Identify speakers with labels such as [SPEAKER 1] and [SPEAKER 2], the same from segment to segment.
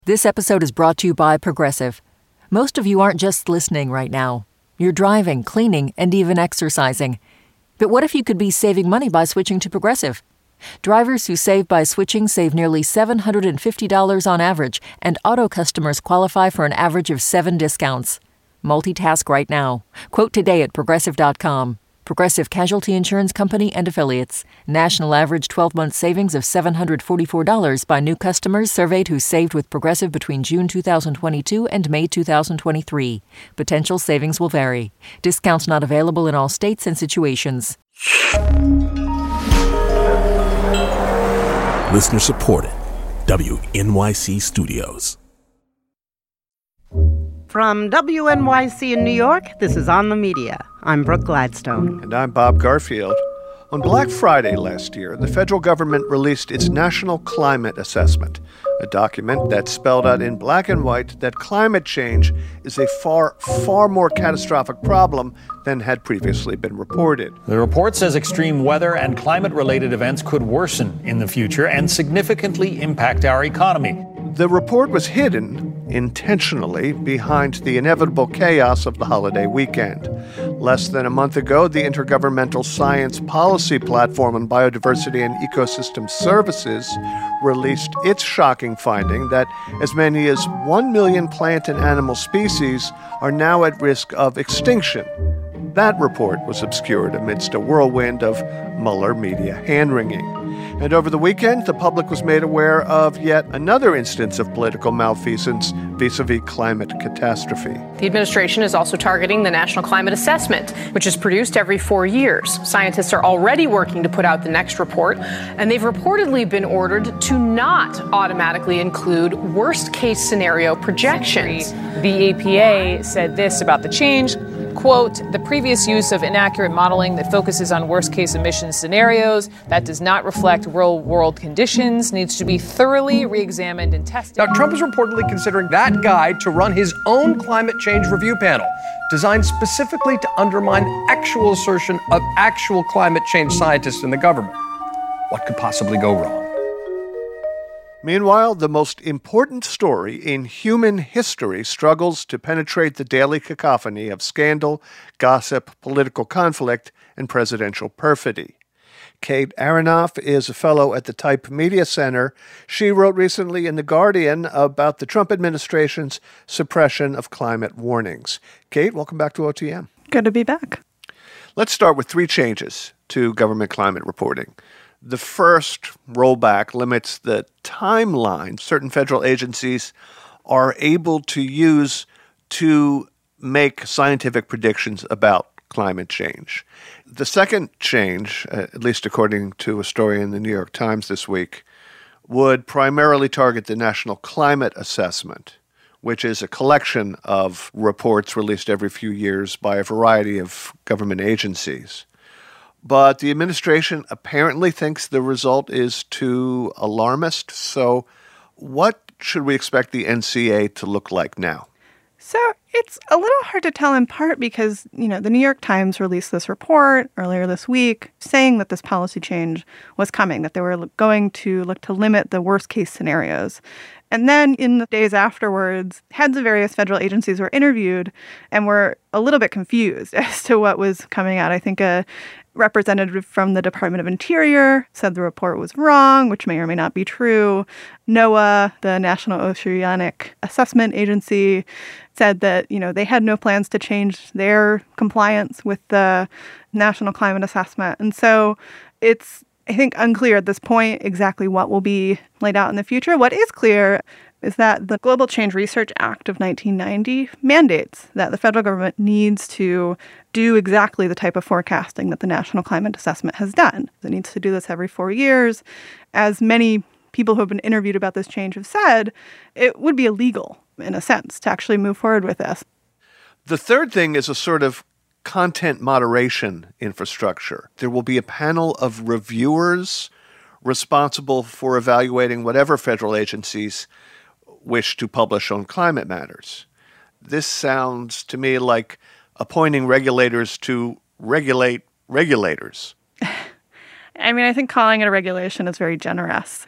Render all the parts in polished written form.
[SPEAKER 1] This episode is brought to you by Progressive. Most of you aren't just listening right now. You're driving, cleaning, and even exercising. But what if you could be saving money by switching to Progressive? Drivers who save by switching save nearly $750 on average, and auto customers qualify for an average of 7 discounts. Multitask right now. Quote today at Progressive.com. Progressive Casualty Insurance Company and Affiliates. National average 12-month savings of $744 by new customers surveyed who saved with Progressive between June 2022 and May 2023. Potential savings will vary. Discounts not available in all states and situations.
[SPEAKER 2] Listener supported. WNYC Studios.
[SPEAKER 3] From WNYC in New York, this is On the Media. I'm Brooke Gladstone.
[SPEAKER 4] And I'm Bob Garfield. On Black Friday last year, the federal government released its National Climate Assessment, a document that spelled out in black and white that climate change is a far more catastrophic problem than had previously been reported.
[SPEAKER 5] The report says extreme weather and climate-related events could worsen in the future and significantly impact our economy.
[SPEAKER 4] The report was hidden intentionally behind the inevitable chaos of the holiday weekend. Less than a month ago, the Intergovernmental Science Policy Platform on Biodiversity and Ecosystem Services released its shocking finding that as many as 1 million plant and animal species are now at risk of extinction. That report was obscured amidst a whirlwind of Mueller media hand-wringing. And over the weekend, the public was made aware of yet another instance of political malfeasance vis-a-vis climate catastrophe.
[SPEAKER 6] The administration is also targeting the National Climate Assessment, which is produced every 4 years. Scientists are already working to put out the next report, and they've reportedly been ordered to not automatically include worst-case scenario projections.
[SPEAKER 7] The EPA said this about the change. Quote, the previous use of inaccurate modeling that focuses on worst-case emission scenarios that does not reflect real-world conditions needs to be thoroughly re-examined and tested.
[SPEAKER 8] Now, Trump is reportedly considering that guy to run his own climate change review panel, designed specifically to undermine actual assertion of actual climate change scientists in the government. What could possibly go wrong?
[SPEAKER 4] Meanwhile, the most important story in human history struggles to penetrate the daily cacophony of scandal, gossip, political conflict, and presidential perfidy. Kate Aronoff is a fellow at the Type Media Center. She wrote recently in The Guardian about the Trump administration's suppression of climate warnings. Kate, welcome back to OTM.
[SPEAKER 9] Good to be back.
[SPEAKER 4] Let's start with 3 changes to government climate reporting. The first rollback limits the timeline certain federal agencies are able to use to make scientific predictions about climate change. The second change, at least according to a story in the New York Times this week, would primarily target the National Climate Assessment, which is a collection of reports released every few years by a variety of government agencies. But the administration apparently thinks the result is too alarmist. So what should we expect the NCA to look like now?
[SPEAKER 9] So it's a little hard to tell in part because, the New York Times released this report earlier this week saying that this policy change was coming, that they were going to look to limit the worst case scenarios. And then in the days afterwards, heads of various federal agencies were interviewed and were a little bit confused as to what was coming out. I think a representative from the Department of Interior said the report was wrong, which may or may not be true. NOAA, the National Oceanic Assessment Agency, said that, they had no plans to change their compliance with the National Climate Assessment. And so it's, I think, unclear at this point exactly what will be laid out in the future. What is clear is that the Global Change Research Act of 1990 mandates that the federal government needs to do exactly the type of forecasting that the National Climate Assessment has done. It needs to do this every 4 years. As many people who have been interviewed about this change have said, it would be illegal, in a sense, to actually move forward with this.
[SPEAKER 4] The third thing is a sort of content moderation infrastructure. There will be a panel of reviewers responsible for evaluating whatever federal agencies wish to publish on climate matters. This sounds to me like appointing regulators to regulate regulators.
[SPEAKER 9] I think calling it a regulation is very generous.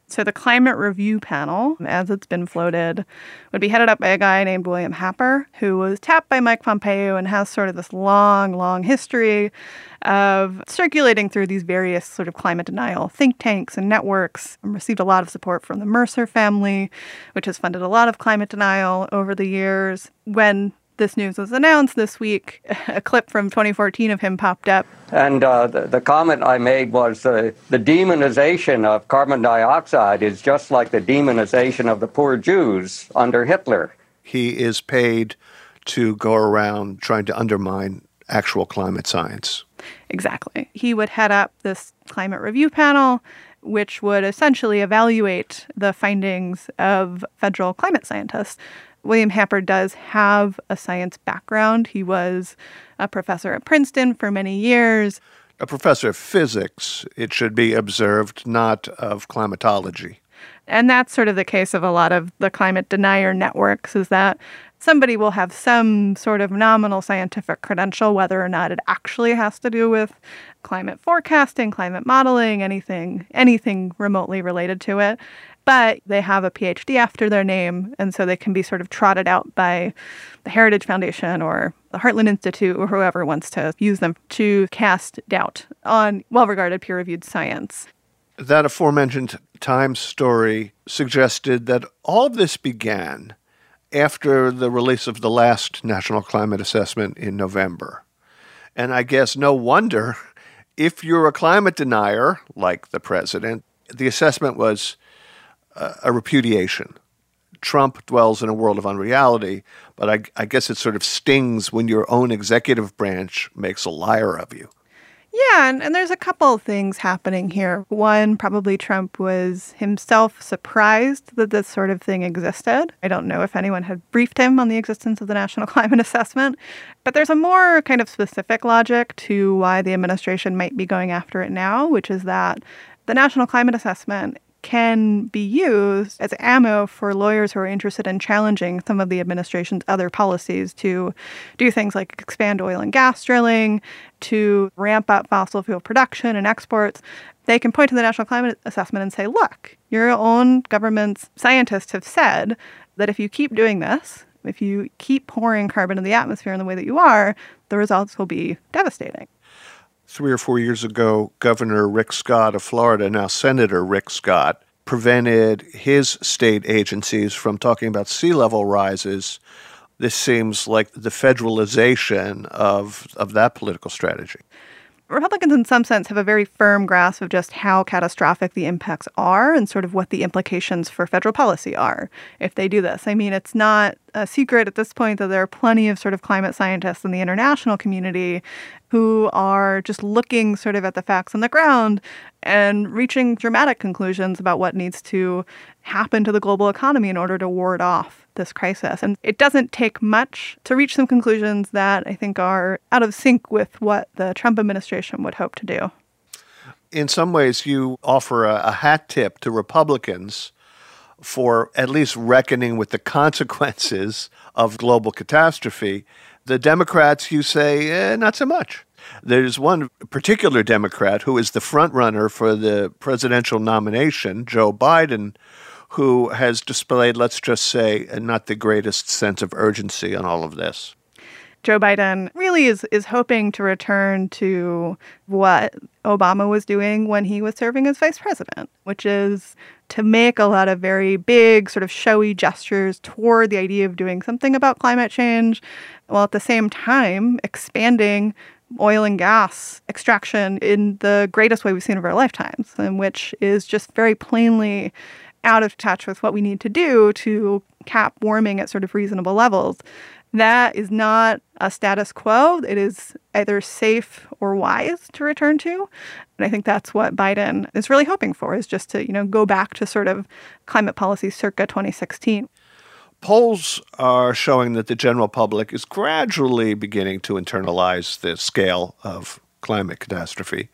[SPEAKER 9] So the Climate Review Panel, as it's been floated, would be headed up by a guy named William Happer, who was tapped by Mike Pompeo and has sort of this long, long history of circulating through these various sort of climate denial think tanks and networks, and received a lot of support from the Mercer family, which has funded a lot of climate denial over the years. When this news was announced this week, a clip from 2014 of him popped up.
[SPEAKER 10] And the comment I made was the demonization of carbon dioxide is just like the demonization of the poor Jews under Hitler.
[SPEAKER 4] He is paid to go around trying to undermine actual climate science.
[SPEAKER 9] Exactly. He would head up this climate review panel, which would essentially evaluate the findings of federal climate scientists. William Happer does have a science background. He was a professor at Princeton for many years.
[SPEAKER 4] A professor of physics, it should be observed, not of climatology.
[SPEAKER 9] And that's sort of the case of a lot of the climate denier networks, is that somebody will have some sort of nominal scientific credential, whether or not it actually has to do with climate forecasting, climate modeling, anything remotely related to it. But they have a PhD after their name, and so they can be sort of trotted out by the Heritage Foundation or the Heartland Institute or whoever wants to use them to cast doubt on well-regarded peer-reviewed science.
[SPEAKER 4] That aforementioned Times story suggested that all of this began after the release of the last National Climate Assessment in November. And I guess no wonder, if you're a climate denier, like the president, the assessment was a repudiation. Trump dwells in a world of unreality, but I guess it sort of stings when your own executive branch makes a liar of you.
[SPEAKER 9] Yeah, and there's a couple of things happening here. One, probably Trump was himself surprised that this sort of thing existed. I don't know if anyone had briefed him on the existence of the National Climate Assessment, but there's a more kind of specific logic to why the administration might be going after it now, which is that the National Climate Assessment can be used as ammo for lawyers who are interested in challenging some of the administration's other policies to do things like expand oil and gas drilling, to ramp up fossil fuel production and exports. They can point to the National Climate Assessment and say, look, your own government's scientists have said that if you keep doing this, if you keep pouring carbon in the atmosphere in the way that you are, the results will be devastating.
[SPEAKER 4] 3 or 4 years ago, Governor Rick Scott of Florida, now Senator Rick Scott, prevented his state agencies from talking about sea level rises. This seems like the federalization of that political strategy.
[SPEAKER 9] Republicans, in some sense, have a very firm grasp of just how catastrophic the impacts are and sort of what the implications for federal policy are if they do this. I mean, it's not a secret at this point that there are plenty of sort of climate scientists in the international community who are just looking sort of at the facts on the ground and reaching dramatic conclusions about what needs to happen to the global economy in order to ward off this crisis. And it doesn't take much to reach some conclusions that I think are out of sync with what the Trump administration would hope to do.
[SPEAKER 4] In some ways, you offer a hat tip to Republicans for at least reckoning with the consequences of global catastrophe. The Democrats, you say, not so much. There's one particular Democrat who is the frontrunner for the presidential nomination, Joe Biden, who has displayed, let's just say, not the greatest sense of urgency on all of this.
[SPEAKER 9] Joe Biden really is hoping to return to what Obama was doing when he was serving as vice president, which is to make a lot of very big, sort of showy gestures toward the idea of doing something about climate change, while at the same time expanding oil and gas extraction in the greatest way we've seen over our lifetimes, and which is just very plainly out of touch with what we need to do to cap warming at sort of reasonable levels. That is not a status quo. It is either safe or wise to return to. And I think that's what Biden is really hoping for, is just to, go back to sort of climate policy circa 2016.
[SPEAKER 4] Polls are showing that the general public is gradually beginning to internalize the scale of climate catastrophe.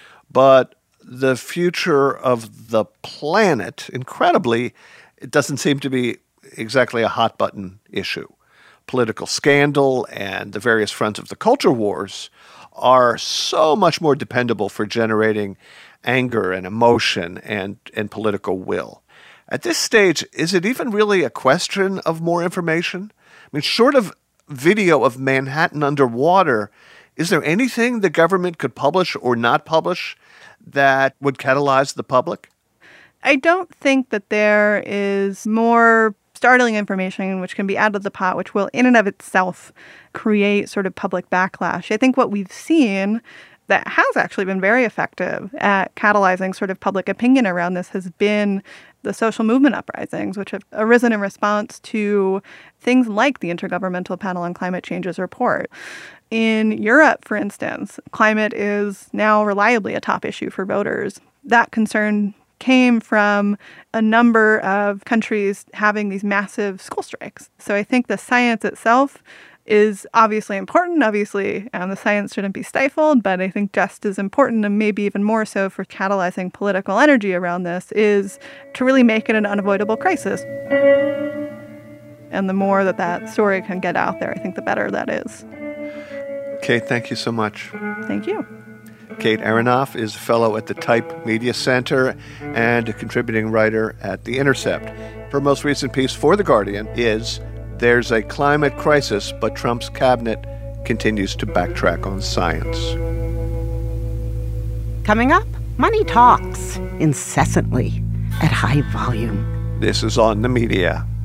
[SPEAKER 4] But the future of the planet, incredibly, it doesn't seem to be exactly a hot-button issue. Political scandal and the various fronts of the culture wars are so much more dependable for generating anger and emotion and political will. At this stage, is it even really a question of more information? I mean, short of video of Manhattan underwater, is there anything the government could publish or not publish that would catalyze the public?
[SPEAKER 9] I don't think that there is more startling information which can be added to the pot, which will in and of itself create sort of public backlash. I think what we've seen that has actually been very effective at catalyzing sort of public opinion around this has been the social movement uprisings, which have arisen in response to things like the Intergovernmental Panel on Climate Change's report. In Europe, for instance, climate is now reliably a top issue for voters. That concern came from a number of countries having these massive school strikes. So I think the science itself is obviously important. Obviously, the science shouldn't be stifled, but I think just as important, and maybe even more so for catalyzing political energy around this, is to really make it an unavoidable crisis. And the more that story can get out there, I think the better that is.
[SPEAKER 4] Kate, thank you so much.
[SPEAKER 9] Thank you.
[SPEAKER 4] Kate Aronoff is a fellow at the Type Media Center and a contributing writer at The Intercept. Her most recent piece for The Guardian is "There's a Climate Crisis, but Trump's cabinet continues to backtrack on science."
[SPEAKER 3] Coming up, money talks incessantly at high volume.
[SPEAKER 4] This is On the Media.